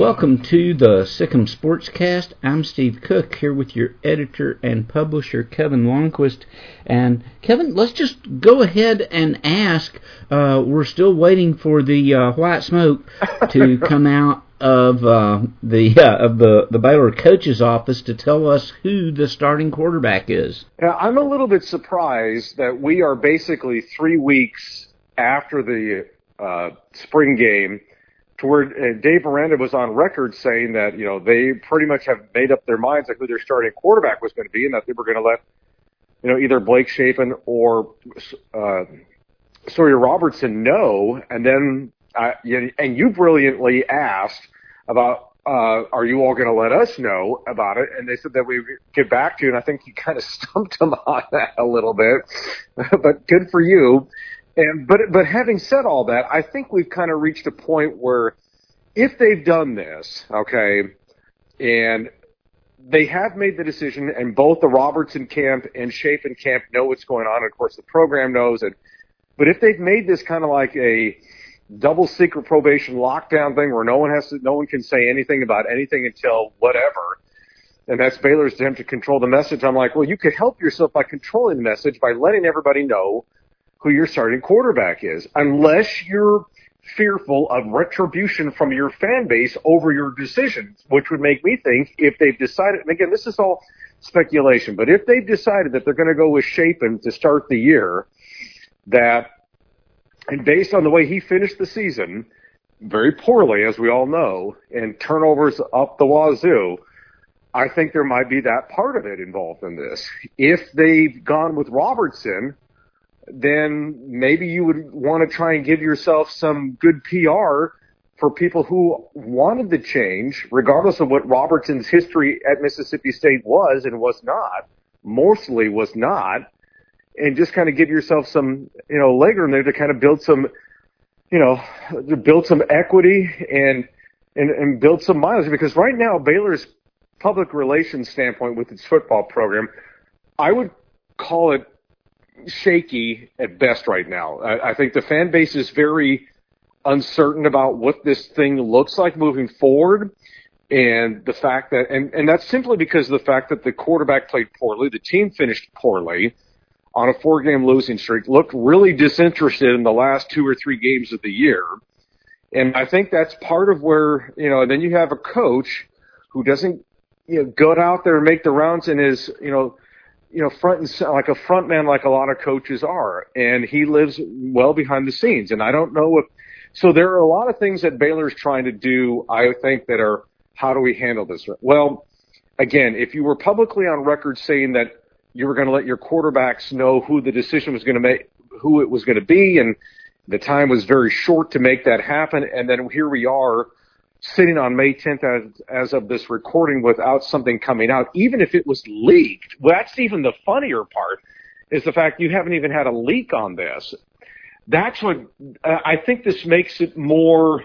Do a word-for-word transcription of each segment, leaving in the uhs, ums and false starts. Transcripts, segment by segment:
Welcome to the Sikkim Sportscast. I'm Steve Cook here with your editor and publisher, Kevin Longquist. And Kevin, let's just go ahead and ask. Uh, we're still waiting for the uh, white smoke to come out of uh, the uh, of the, the Baylor coach's office to tell us who the starting quarterback is. Now, I'm a little bit surprised that we are basically three weeks after the uh, spring game, to where uh, Dave Aranda was on record saying that, you know, they pretty much have made up their minds like who their starting quarterback was going to be, and that they were going to let, you know, either Blake Shapen or uh, Sawyer Robertson know. And then, uh, you, and you brilliantly asked about, uh, are you all going to let us know about it? And they said that we would get back to you, and I think you kind of stumped them on that a little bit, but good for you. And but but having said all that, I think we've kind of reached a point where if they've done this, okay, and they have made the decision, and both the Robertson camp and Shapen camp know what's going on, and of course the program knows it, but if they've made this kind of like a double secret probation lockdown thing where no one has to, no one can say anything about anything until whatever, and that's Baylor's attempt to control the message, I'm like, well, you could help yourself by controlling the message by letting everybody know who your starting quarterback is, unless you're fearful of retribution from your fan base over your decisions, which would make me think if they've decided, and again, this is all speculation, but if they've decided that they're going to go with Shapen to start the year, that, and based on the way he finished the season, very poorly, as we all know, and turnovers up the wazoo, I think there might be that part of it involved in this. If they've gone with Robertson, then maybe you would want to try and give yourself some good P R for people who wanted the change, regardless of what Robertson's history at Mississippi State was and was not, mostly was not, and just kind of give yourself some, you know, leg room there to kind of build some, you know, to build some equity and, and, and build some mileage. Because right now, Baylor's public relations standpoint with its football program, I would call it shaky at best right now. I, I think the fan base is very uncertain about what this thing looks like moving forward, and the fact that, and, and that's simply because of the fact that the quarterback played poorly, the team finished poorly on a four-game losing streak, looked really disinterested in the last two or three games of the year, and I think that's part of where, you know, and then you have a coach who doesn't, you know, go out there and make the rounds and is, you know, you know, front and like a front man, like a lot of coaches are, and he lives well behind the scenes. And I don't know if, so there are a lot of things that Baylor's trying to do, I think, that are, how do we handle this? Well, again, if you were publicly on record saying that you were going to let your quarterbacks know who the decision was going to make, who it was going to be, and the time was very short to make that happen, and then here we are sitting on May tenth as, as of this recording without something coming out, even if it was leaked. Well, that's even the funnier part, is the fact you haven't even had a leak on this. That's what, uh, I think this makes it more,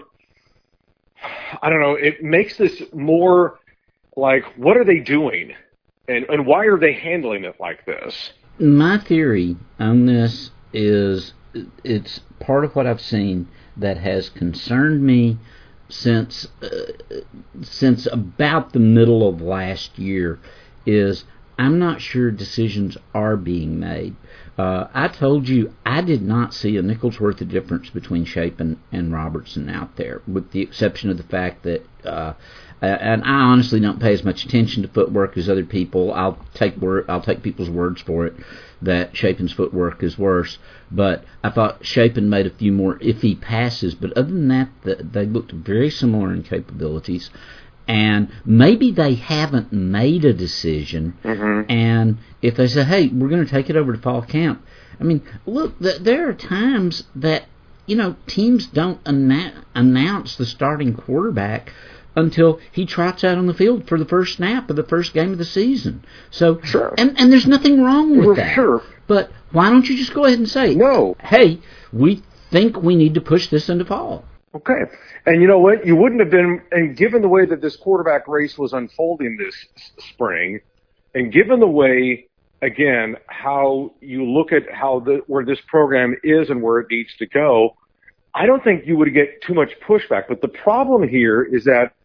I don't know, it makes this more like, what are they doing? And, and why are they handling it like this? My theory on this is it's part of what I've seen that has concerned me since uh, since about the middle of last year, is I'm not sure decisions are being made. Uh, I told you I did not see a nickel's worth of difference between Shapen and Robertson out there, with the exception of the fact that, uh, and I honestly don't pay as much attention to footwork as other people. I'll take word, I'll take people's words for it that Shapen's footwork is worse. But I thought Shapen made a few more iffy passes. But other than that, the, they looked very similar in capabilities. And maybe they haven't made a decision. Mm-hmm. And if they say, hey, we're going to take it over to fall camp. I mean, look, th- there are times that, you know, teams don't anna- announce the starting quarterback until he trots out on the field for the first snap of the first game of the season. So, sure. and, and there's nothing wrong with well, that. Sure. But why don't you just go ahead and say, no, hey, we think we need to push this into fall? Okay. And you know what? You wouldn't have been, and given the way that this quarterback race was unfolding this spring, and given the way, again, how you look at how the, where this program is and where it needs to go, I don't think you would get too much pushback. But the problem here is that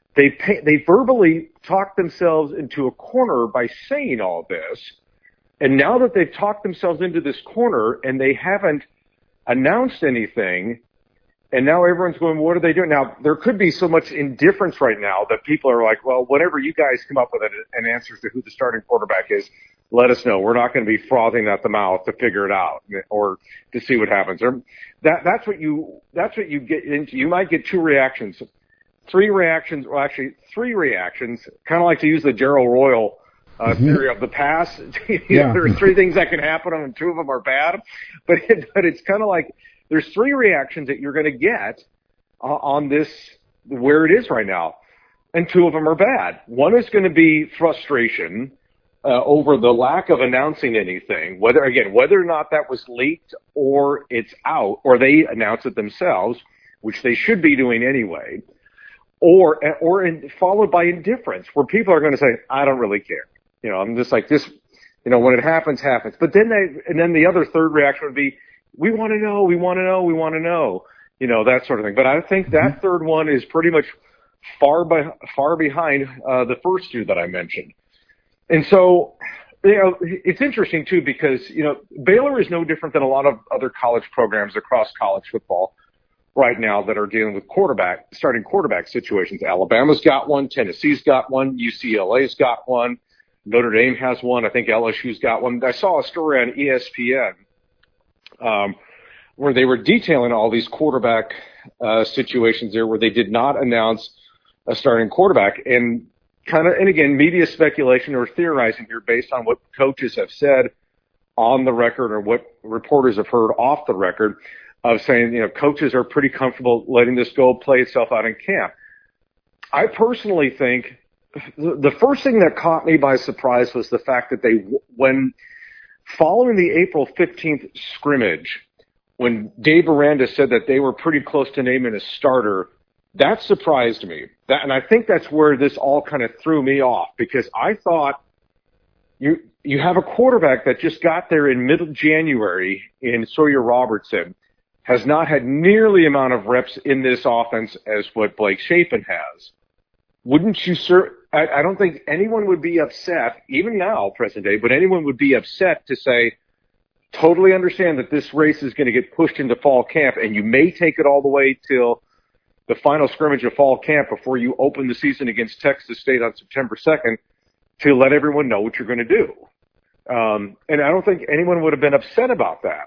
they pay, they verbally talked themselves into a corner by saying all this. And now that they've talked themselves into this corner and they haven't announced anything, and now everyone's going, what are they doing? Now, there could be so much indifference right now that people are like, well, whenever you guys come up with an answer to who the starting quarterback is, let us know. We're not going to be frothing at the mouth to figure it out or to see what happens. Or that, that's what you, that's what you get into. You might get two reactions, three reactions, well, actually three reactions, kind of like to use the Gerald Royal Uh, mm-hmm. theory of the past. you yeah. know, there's three things that can happen, and two of them are bad. But it, but it's kind of like there's three reactions that you're going to get uh, on this where it is right now, and two of them are bad. One is going to be frustration uh, over the lack of announcing anything. Whether again, whether or not that was leaked or it's out, or they announce it themselves, which they should be doing anyway, or or in, followed by indifference, where people are going to say, "I don't really care." You know, I'm just like this, you know, when it happens, happens. But then they, and then the other third reaction would be, we want to know, we want to know, we want to know, you know, that sort of thing. But I think that mm-hmm. third one is pretty much far by, far behind, uh, the first two that I mentioned. And so, you know, it's interesting too, because, you know, Baylor is no different than a lot of other college programs across college football right now that are dealing with quarterback, starting quarterback situations. Alabama's got one, Tennessee's got one, U C L A's got one. Notre Dame has one. I think L S U's got one. I saw a story on E S P N um, where they were detailing all these quarterback uh, situations there where they did not announce a starting quarterback. And kind of, and again, media speculation or theorizing here based on what coaches have said on the record or what reporters have heard off the record of saying, you know, coaches are pretty comfortable letting this go play itself out in camp. I personally think the first thing that caught me by surprise was the fact that they, when following the April fifteenth scrimmage, when Dave Aranda said that they were pretty close to naming a starter, that surprised me. That, and I think that's where this all kind of threw me off, because I thought you you have a quarterback that just got there in middle January in Sawyer Robertson, has not had nearly the amount of reps in this offense as what Blake Shapen has. Wouldn't you, sir? I, I don't think anyone would be upset, even now, present day, but anyone would be upset to say, totally understand that this race is going to get pushed into fall camp, and you may take it all the way till the final scrimmage of fall camp before you open the season against Texas State on September second to let everyone know what you're going to do. Um, and I don't think anyone would have been upset about that.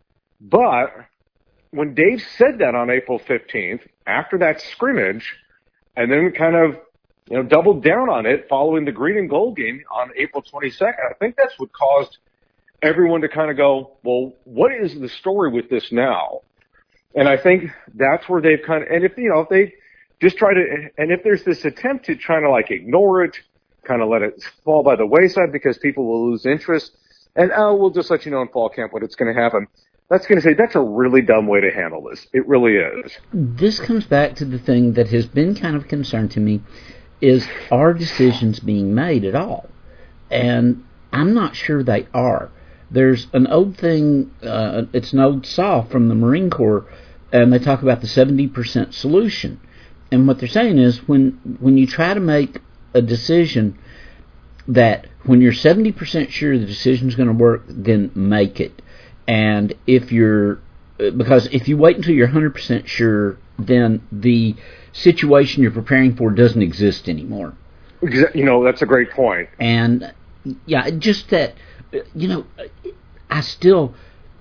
But when Dave said that on April fifteenth, after that scrimmage, and then kind of, you know, doubled down on it following the green and gold game on April twenty-second, I think that's what caused everyone to kind of go, well, what is the story with this now? And I think that's where they've kind of, and if, you know, if they just try to, and if there's this attempt to try to like ignore it, kind of let it fall by the wayside because people will lose interest, and oh, we'll just let you know in fall camp what it's going to happen. That's going to say that's a really dumb way to handle this. It really is. This comes back to the thing that has been kind of a concern to me, is are decisions being made at all? And I'm not sure they are. There's an old thing, uh, it's an old saw from the Marine Corps, and they talk about the seventy percent solution. And what they're saying is when when you try to make a decision, that when you're seventy percent sure the decision's going to work, then make it. And if you're, because if you wait until you're one hundred percent sure, then the situation you're preparing for doesn't exist anymore. You know, that's a great point. And, yeah, just that, you know, I still,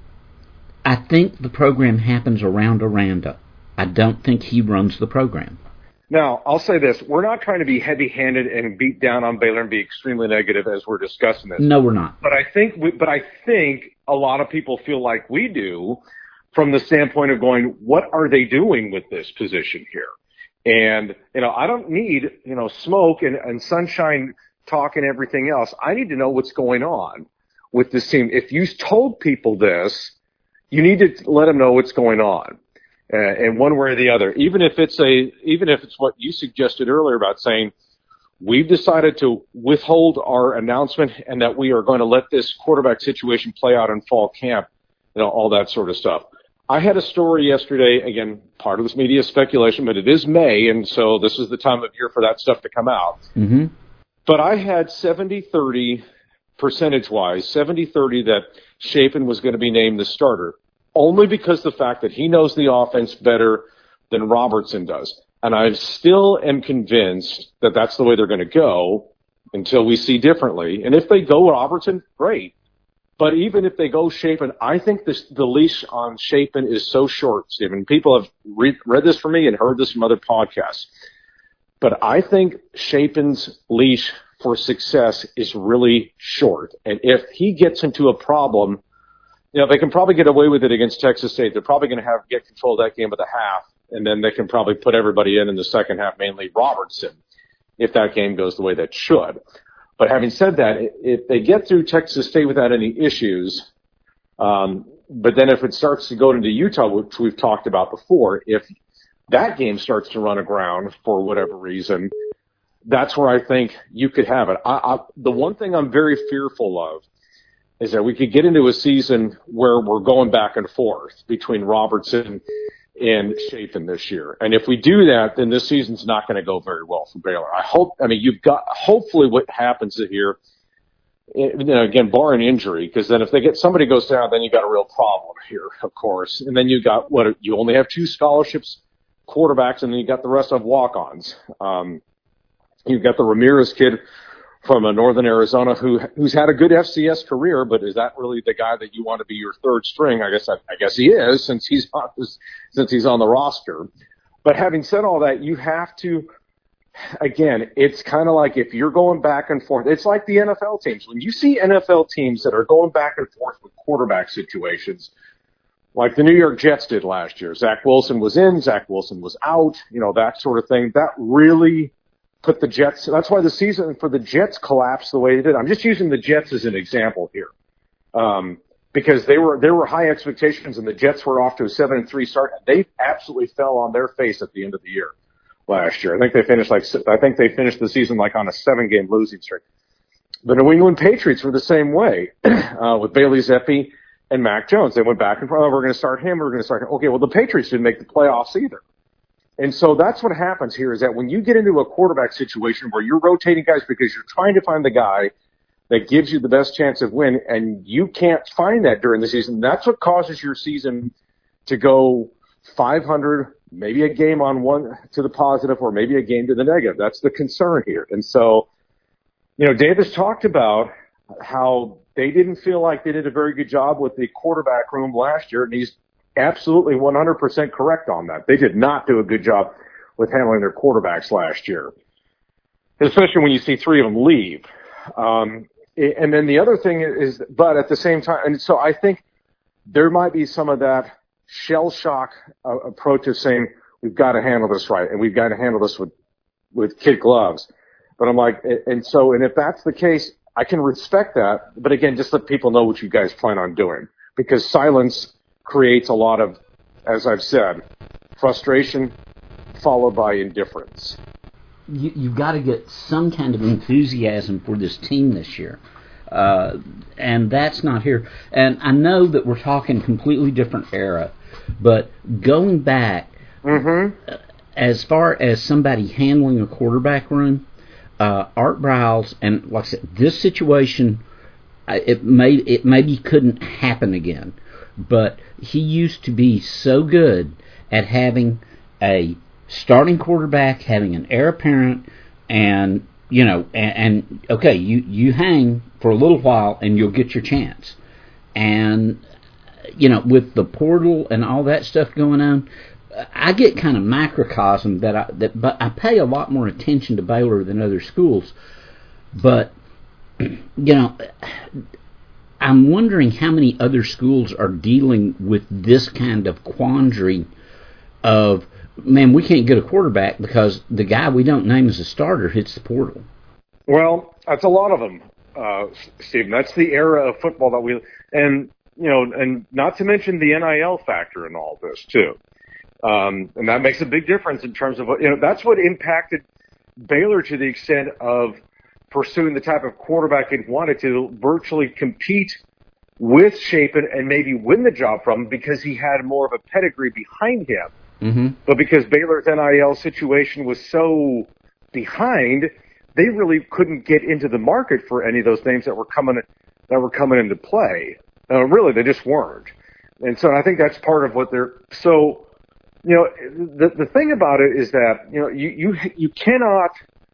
I think the program happens around Aranda. I don't think he runs the program. Now, I'll say this. We're not trying to be heavy-handed and beat down on Baylor and be extremely negative as we're discussing this. No, we're not. But I think, we, but I think a lot of people feel like we do from the standpoint of going, what are they doing with this position here? And, you know, I don't need, you know, smoke and, and sunshine talk and everything else. I need to know what's going on with this team. If you told people this, you need to let them know what's going on. Uh, and one way or the other, even if it's a, even if it's what you suggested earlier about saying, we've decided to withhold our announcement and that we are going to let this quarterback situation play out in fall camp, you know, all that sort of stuff. I had a story yesterday, again, part of this media speculation, but it is May, and so this is the time of year for that stuff to come out. Mm-hmm. But I had seventy thirty percentage-wise, seventy thirty that Shapen was going to be named the starter, only because the fact that he knows the offense better than Robertson does. And I still am convinced that that's the way they're going to go until we see differently. And if they go Robertson, great. But even if they go Shapen, I think this, the leash on Shapen is so short, Stephen. People have re- read this from me and heard this from other podcasts. But I think Shapen's leash for success is really short. And if he gets into a problem, you know, they can probably get away with it against Texas State. They're probably going to have get control of that game at the half, and then they can probably put everybody in in the second half, mainly Robertson, if that game goes the way that should. But having said that, if they get through Texas State without any issues, um, but then if it starts to go into Utah, which we've talked about before, if that game starts to run aground for whatever reason, that's where I think you could have it. I, I, the one thing I'm very fearful of is that we could get into a season where we're going back and forth between Robertson and Shapen this year. And if we do that, then this season's not going to go very well for Baylor. I hope, I mean, you've got, hopefully what happens here, you know, again, barring injury, because then if they get, somebody goes down, then you got a real problem here, of course. And then you got, what, you only have two scholarships, quarterbacks, and then you got the rest of walk-ons. Um, you've got the Ramirez kid from uh, Northern Arizona who who's had a good F C S career, but is that really the guy that you want to be your third string? I guess I, I guess he is since he's on since he's on the roster. But having said all that, you have to. Again, it's kind of like if you're going back and forth. It's like the N F L teams. When you see N F L teams that are going back and forth with quarterback situations, like the New York Jets did last year. Zach Wilson was in, Zach Wilson was out. You know, that sort of thing. That really put the Jets, that's why the season for the Jets collapsed the way it did. I'm just using the Jets as an example here. Um, because they were, there were high expectations and the Jets were off to a seven and three start. They absolutely fell on their face at the end of the year last year. I think they finished like, I think they finished the season like on a seven game losing streak. The New England Patriots were the same way, uh, with Bailey Zappi and Mac Jones. They went back and forth. Oh, we're going to start him. We're going to start him. Okay. Well, the Patriots didn't make the playoffs either. And so that's what happens here is that when you get into a quarterback situation where you're rotating guys because you're trying to find the guy that gives you the best chance of win, and you can't find that during the season, that's what causes your season to go five hundred, maybe a game on one to the positive or maybe a game to the negative. That's the concern here. And so, you know, Davis talked about how they didn't feel like they did a very good job with the quarterback room last year, and he's absolutely one hundred percent correct on that. They did not do a good job with handling their quarterbacks last year, especially when you see three of them leave. Um, and then the other thing is, but at the same time, and so I think there might be some of that shell shock uh, approach of saying, we've got to handle this right, and we've got to handle this with, with kid gloves. But I'm like, and so, and if that's the case, I can respect that. But again, just let people know what you guys plan on doing, because silence creates a lot of, as I've said, frustration followed by indifference. You, you've got to get some kind of enthusiasm for this team this year. Uh, and that's not here. And I know that we're talking completely different era, but going back, mm-hmm. as far as somebody handling a quarterback room, uh, Art Briles, and like I said, this situation, it may it maybe couldn't happen again. But he used to be so good at having a starting quarterback, having an heir apparent, and, you know, and, and okay, you, you hang for a little while and you'll get your chance. And, you know, with the portal and all that stuff going on, I get kind of microcosm that I, that, but I pay a lot more attention to Baylor than other schools. But, you know, I'm wondering how many other schools are dealing with this kind of quandary of, man, we can't get a quarterback because the guy we don't name as a starter hits the portal. Well, that's a lot of them, uh, Stephen. That's the era of football that we, and, you know, and not to mention the N I L factor in all this, too. Um, and that makes a big difference in terms of, what, you know, that's what impacted Baylor to the extent of pursuing the type of quarterback it wanted to virtually compete with Shapen and maybe win the job from him because he had more of a pedigree behind him. Mm-hmm. But because Baylor's N I L situation was so behind, they really couldn't get into the market for any of those names that were coming that were coming into play. Uh, really, they just weren't. And so I think that's part of what they're so. You know, the the thing about it is that you know you you you cannot.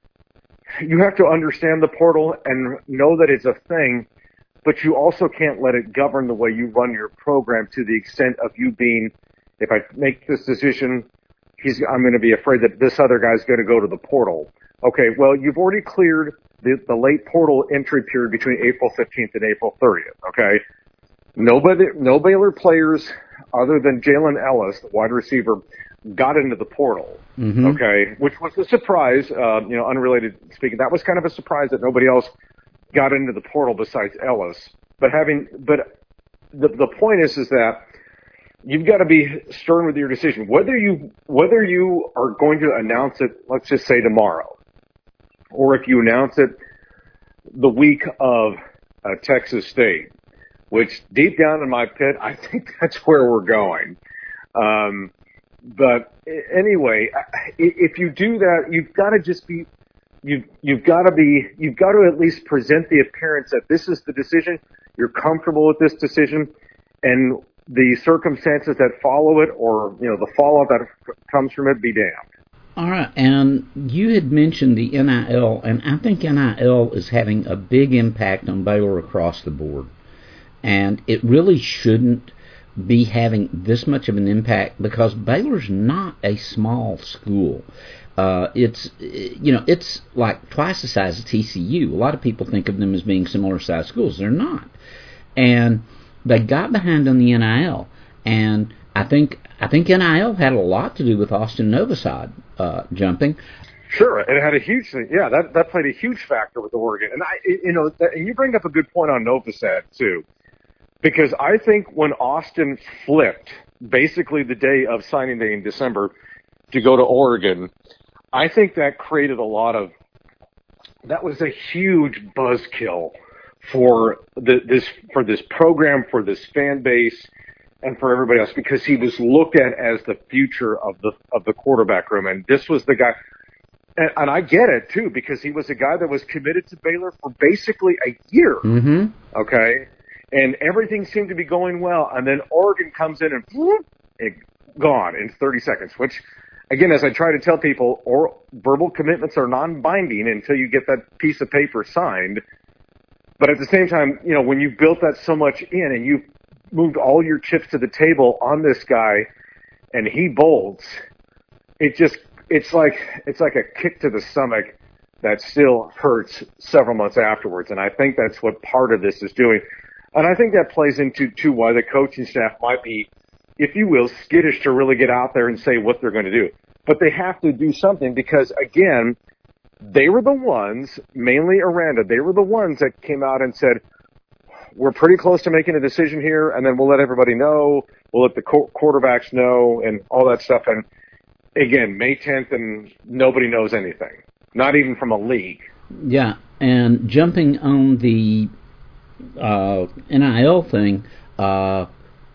You have to understand the portal and know that it's a thing, but you also can't let it govern the way you run your program to the extent of you being, if I make this decision, he's, I'm going to be afraid that this other guy's going to go to the portal. Okay, well, you've already cleared the, the late portal entry period between April fifteenth and April thirtieth, okay? Nobody, no Baylor players other than Jalen Ellis, the wide receiver, got into the portal, mm-hmm. okay, which was a surprise, uh, you know, unrelated speaking. That was kind of a surprise that nobody else got into the portal besides Ellis. But having, but the the point is, is that you've got to be stern with your decision. Whether you whether you are going to announce it, let's just say tomorrow, or if you announce it the week of uh, Texas State, which deep down in my pit, I think that's where we're going. Um, But anyway, if you do that, you've got to just be, you you've got to be, you've got to at least present the appearance that this is the decision. You're comfortable with this decision, and the circumstances that follow it, or you know, the fallout that comes from it, be damned. All right, and you had mentioned the N I L, and I think N I L is having a big impact on Baylor across the board, and it really shouldn't be having this much of an impact because Baylor's not a small school. Uh, it's, you know, it's like twice the size of T C U. A lot of people think of them as being similar sized schools. They're not. And they got behind on the N I L. And I think I think N I L had a lot to do with Austin Novosad uh, jumping. Sure, it had a huge thing. Yeah, that that played a huge factor with Oregon. And I, you know, that, and you bring up a good point on Novosad too. Because I think when Austin flipped, basically the day of signing day in December, to go to Oregon, I think that created a lot of, that was a huge buzzkill for the, this for this program, for this fan base, and for everybody else, because he was looked at as the future of the of the quarterback room, and this was the guy. And, and I get it too, because he was a guy that was committed to Baylor for basically a year. Mm-hmm. Okay. And everything seemed to be going well. And then Oregon comes in and whoop, it, gone in thirty seconds, which, again, as I try to tell people, or, verbal commitments are non-binding until you get that piece of paper signed. But at the same time, you know, when you built that so much in and you moved all your chips to the table on this guy and he bolts, it just, it's like, it's like a kick to the stomach that still hurts several months afterwards. And I think that's what part of this is doing. And I think that plays into, too, why the coaching staff might be, if you will, skittish to really get out there and say what they're going to do. But they have to do something because, again, they were the ones, mainly Aranda, they were the ones that came out and said, we're pretty close to making a decision here, and then we'll let everybody know, we'll let the qu- quarterbacks know, and all that stuff. And, again, May tenth, and nobody knows anything, not even from a league. Yeah, and jumping on the Uh, N I L thing, uh,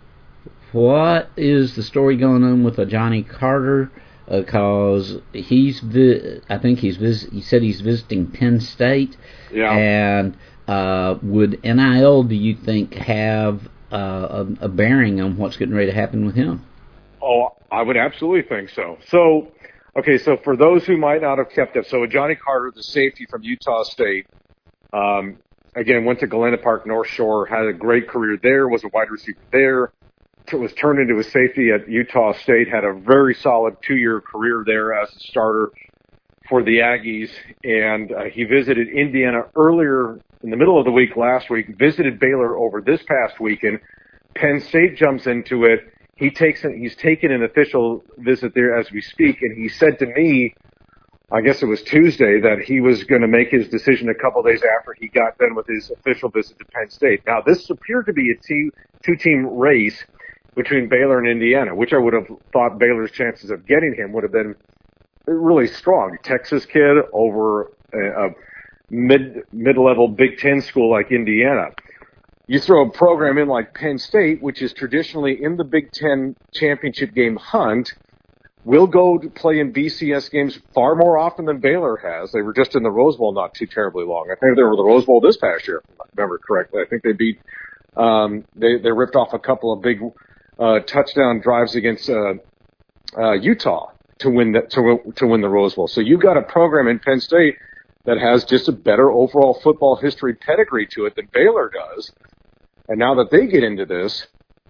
what is the story going on with uh, Johnny Carter? Because uh, he's, vi- I think he's vis- he said he's visiting Penn State. Yeah. And uh, would N I L, do you think, have uh, a, a bearing on what's getting ready to happen with him? Oh, I would absolutely think so. So, okay, so for those who might not have kept up, so Johnny Carter, the safety from Utah State, um, again, went to Galena Park, North Shore, had a great career there, was a wide receiver there, was turned into a safety at Utah State, had a very solid two-year career there as a starter for the Aggies, and uh, he visited Indiana earlier in the middle of the week last week, visited Baylor over this past weekend. Penn State jumps into it. He takes an, he's taken an official visit there as we speak, and he said to me, I guess it was Tuesday, that he was going to make his decision a couple days after he got done with his official visit to Penn State. Now, this appeared to be a two, two-team race between Baylor and Indiana, which I would have thought Baylor's chances of getting him would have been really strong. Texas kid over a, a mid, mid-level Big Ten school like Indiana. You throw a program in like Penn State, which is traditionally in the Big Ten championship game hunt, will go to play in B C S games far more often than Baylor has. They were just in the Rose Bowl not too terribly long. I think they were the Rose Bowl this past year, if I remember correctly. I think they beat, um, they, they ripped off a couple of big uh, touchdown drives against uh, uh, Utah to win the, to, to win the Rose Bowl. So you've got a program in Penn State that has just a better overall football history pedigree to it than Baylor does. And now that they get into this,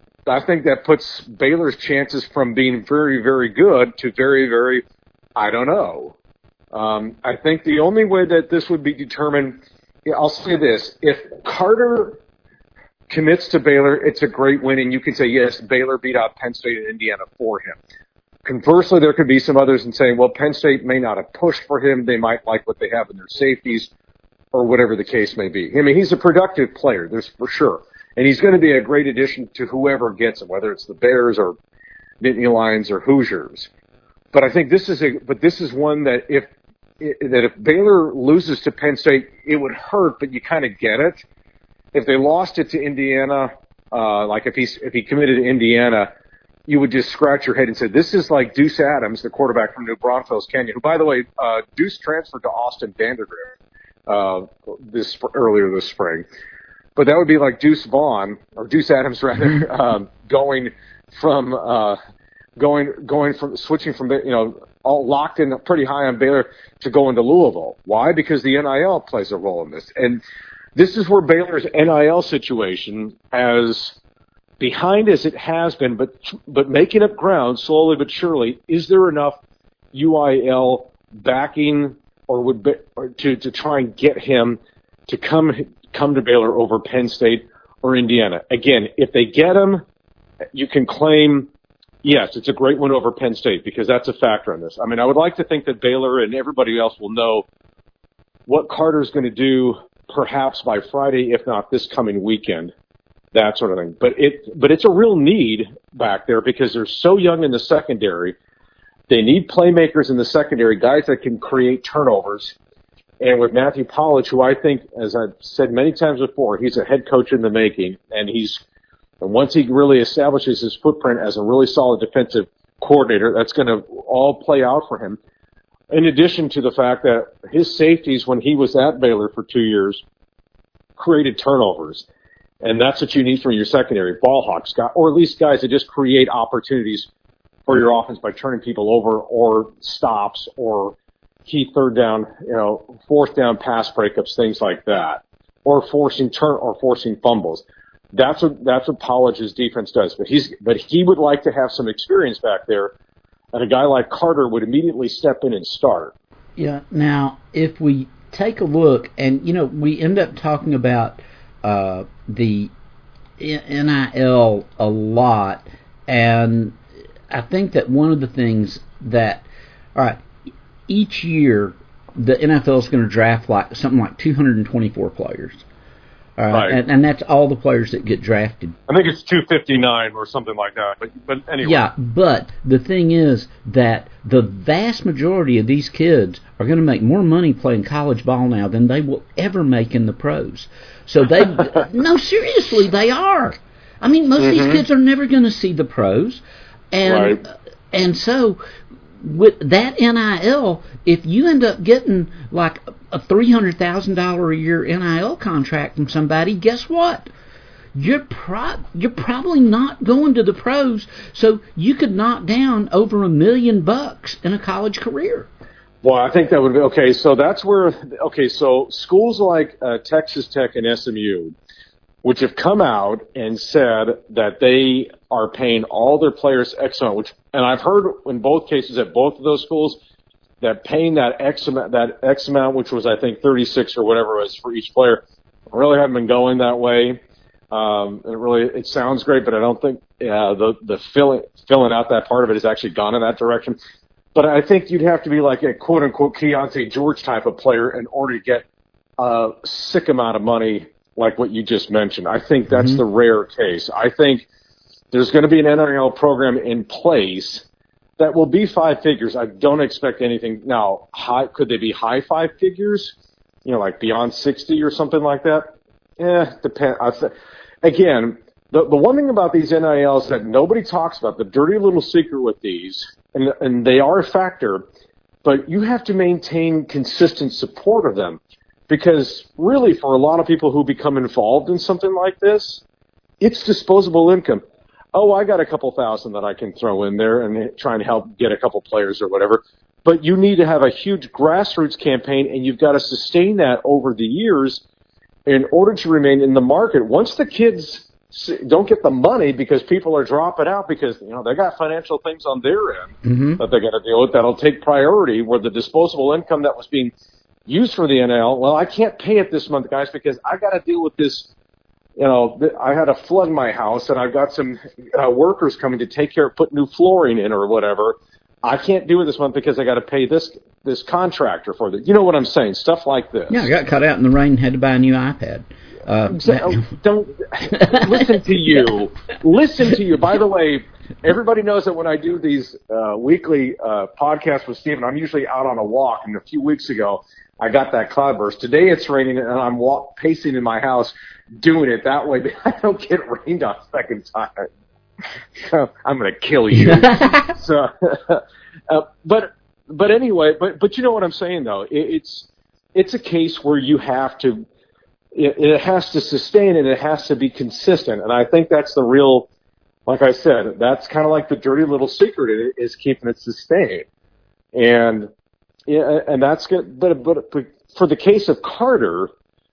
I think that puts Baylor's chances from being very, very good to very, very, I don't know. Um, I think the only way that this would be determined, I'll say this, if Carter commits to Baylor, it's a great win, and you can say, yes, Baylor beat out Penn State and Indiana for him. Conversely, there could be some others in saying, well, Penn State may not have pushed for him. They might like what they have in their safeties or whatever the case may be. I mean, he's a productive player, there's for sure. And he's going to be a great addition to whoever gets him, whether it's the Bears or Nittany Lions or Hoosiers. But I think this is a, but this is one that if, that if Baylor loses to Penn State, it would hurt, but you kind of get it. If they lost it to Indiana, uh, like if he's, if he committed to Indiana, you would just scratch your head and say, this is like Deuce Adams, the quarterback from New Braunfels Canyon, who, by the way, uh, Deuce transferred to Austin Vandergrift, uh, this, earlier this spring. But that would be like Deuce Vaughn, or Deuce Adams rather, um, going from, uh, going, going from, switching from, you know, all locked in pretty high on Baylor to going to Louisville. Why? Because the N I L plays a role in this. And this is where Baylor's N I L situation, as behind as it has been, but, but making up ground slowly but surely, is there enough U I L backing or would be, or to, to try and get him to come, come to Baylor over Penn State or Indiana? Again, if they get him, you can claim, yes, it's a great win over Penn State, because that's a factor in this. I mean, I would like to think that Baylor and everybody else will know what Carter's going to do perhaps by Friday, if not this coming weekend, that sort of thing. But it, but it's a real need back there because they're so young in the secondary. They need playmakers in the secondary, guys that can create turnovers. And with Matthew Pollitch, who I think, as I've said many times before, he's a head coach in the making, and he's, and once he really establishes his footprint as a really solid defensive coordinator, that's going to all play out for him. In addition to the fact that his safeties, when he was at Baylor for two years, created turnovers. And that's what you need from your secondary, ball hawks, or at least guys that just create opportunities for your offense by turning people over, or stops, or key third down, you know, fourth down pass breakups, things like that, or forcing turn or forcing fumbles. That's what that's what Pollitch's defense does. But he's but he would like to have some experience back there, and a guy like Carter would immediately step in and start. Yeah. Now, if we take a look, and you know, we end up talking about uh, the N I L a lot, and I think that one of the things that, all right, each year the N F L is going to draft like something like two hundred twenty-four players. All right, right. And, and that's all the players that get drafted. I think it's two fifty-nine or something like that. But but anyway. Yeah, but the thing is that the vast majority of these kids are going to make more money playing college ball now than they will ever make in the pros. So they no, seriously, they are. I mean, most mm-hmm. of these kids are never going to see the pros, and right. and so with that N I L, if you end up getting like a three hundred thousand dollars a year N I L contract from somebody, guess what? You're pro- you're probably not going to the pros, so you could knock down over a million bucks in a college career. Well, I think that would be okay. So that's where okay. So schools like uh, Texas Tech and S M U, which have come out and said that they are paying all their players X amount, which, and I've heard in both cases at both of those schools that paying that X amount, that X amount, which was I think thirty-six or whatever it was for each player, really haven't been going that way. Um, it really, it sounds great, but I don't think uh, the the filling filling out that part of it has actually gone in that direction. But I think you'd have to be like a quote unquote Keontae George type of player in order to get a sick amount of money like what you just mentioned. I think that's mm-hmm. the rare case. I think there's going to be an N I L program in place that will be five figures. I don't expect anything. Now, high, could they be high five figures? You know, like beyond sixty or something like that? Yeah, depend. I th- again, the, the one thing about these N I Ls that nobody talks about, the dirty little secret with these, and, and they are a factor, but you have to maintain consistent support of them. Because really, for a lot of people who become involved in something like this, it's disposable income. Oh, I got a couple thousand that I can throw in there and try and help get a couple players or whatever. But you need to have a huge grassroots campaign, and you've got to sustain that over the years in order to remain in the market. Once the kids don't get the money because people are dropping out because, you know, they got financial things on their end mm-hmm. that they got to deal with that'll take priority, where the disposable income that was being used for the N I L, well, I can't pay it this month, guys, because I got to deal with this. You know, I had a flood in my house, and I've got some uh, workers coming to take care of, put new flooring in or whatever. I can't do it this month because I got to pay this this contractor for it. You know what I'm saying? Stuff like this. Yeah, I got caught out in the rain and had to buy a new iPad. Uh, so, don't listen to you. Listen to you. By the way, everybody knows that when I do these uh, weekly uh, podcasts with Stephen, I'm usually out on a walk. And a few weeks ago, I got that cloudburst. Today it's raining, and I'm walk, pacing in my house doing it that way. But I don't get rained on a second time. So I'm going to kill you. so, uh, but but anyway, but but you know what I'm saying though. It, it's it's a case where you have to. It, it has to sustain and it has to be consistent, and I think that's the real. Like I said, that's kind of like the dirty little secret is keeping it sustained, and yeah, and that's good. But but, but for the case of Carter,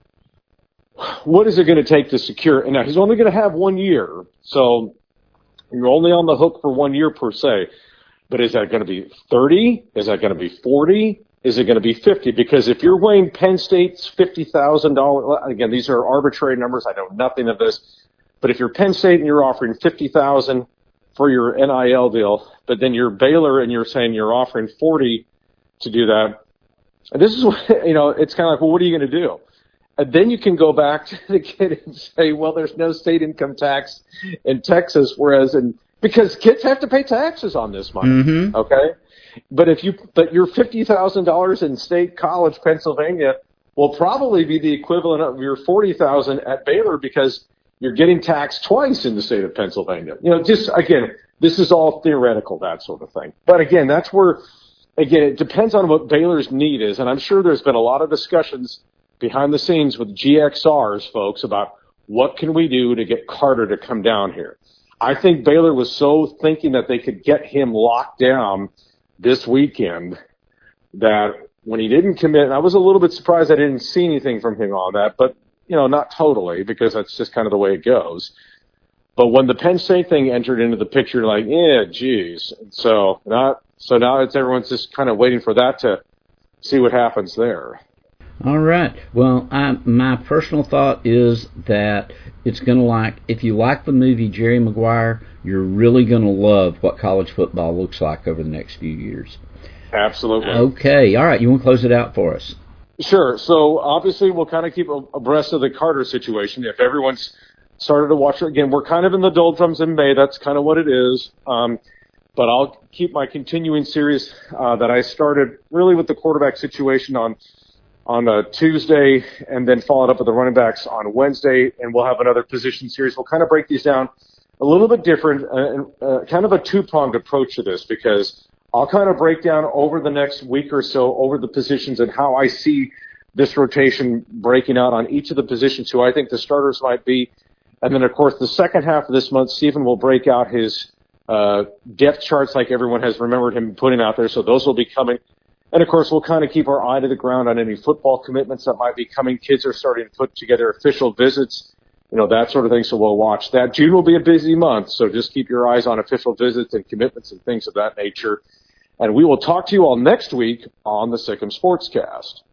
what is it going to take to secure? And now he's only going to have one year, so you're only on the hook for one year per se. But is that going to be thirty? Is that going to be forty? Is it going to be fifty? Because if you're weighing Penn State's fifty thousand dollars, again, these are arbitrary numbers. I know nothing of this. But if you're Penn State and you're offering fifty thousand dollars for your N I L deal, but then you're Baylor and you're saying you're offering forty to do that, and this is what, you know, it's kind of like, well, what are you going to do? And then you can go back to the kid and say, well, there's no state income tax in Texas, whereas in, because kids have to pay taxes on this money, mm-hmm. okay? But if you, but your fifty thousand dollars in State College, Pennsylvania, will probably be the equivalent of your forty thousand dollars at Baylor because you're getting taxed twice in the state of Pennsylvania. You know, just, again, this is all theoretical, that sort of thing. But again, that's where, again, it depends on what Baylor's need is. And I'm sure there's been a lot of discussions behind the scenes with G X Rs, folks, about what can we do to get Carter to come down here. I think Baylor was so thinking that they could get him locked down this weekend that when he didn't commit, and I was a little bit surprised I didn't see anything from him on that, but, you know, not totally, because that's just kind of the way it goes. But when the Penn State thing entered into the picture, like, yeah, geez. So, not, so now it's everyone's just kind of waiting for that to see what happens there. All right. Well, I, my personal thought is that it's going to like, if you like the movie Jerry Maguire, you're really going to love what college football looks like over the next few years. Absolutely. Okay. All right. You want to close it out for us? Sure. So, obviously, we'll kind of keep abreast of the Carter situation. If everyone's started to watch it, again, we're kind of in the doldrums in May. That's kind of what it is. Um, but I'll keep my continuing series uh, that I started really with the quarterback situation on on a Tuesday, and then followed up with the running backs on Wednesday, and we'll have another position series. We'll kind of break these down a little bit different, uh, uh, kind of a two-pronged approach to this, because I'll kind of break down over the next week or so over the positions and how I see this rotation breaking out on each of the positions, who I think the starters might be. And then, of course, the second half of this month, Stephen will break out his uh, depth charts like everyone has remembered him putting out there, so those will be coming. And, of course, we'll kind of keep our eye to the ground on any football commitments that might be coming. Kids are starting to put together official visits, you know, that sort of thing, so we'll watch that. June will be a busy month, so just keep your eyes on official visits and commitments and things of that nature. And we will talk to you all next week on the Sikkim Sportscast.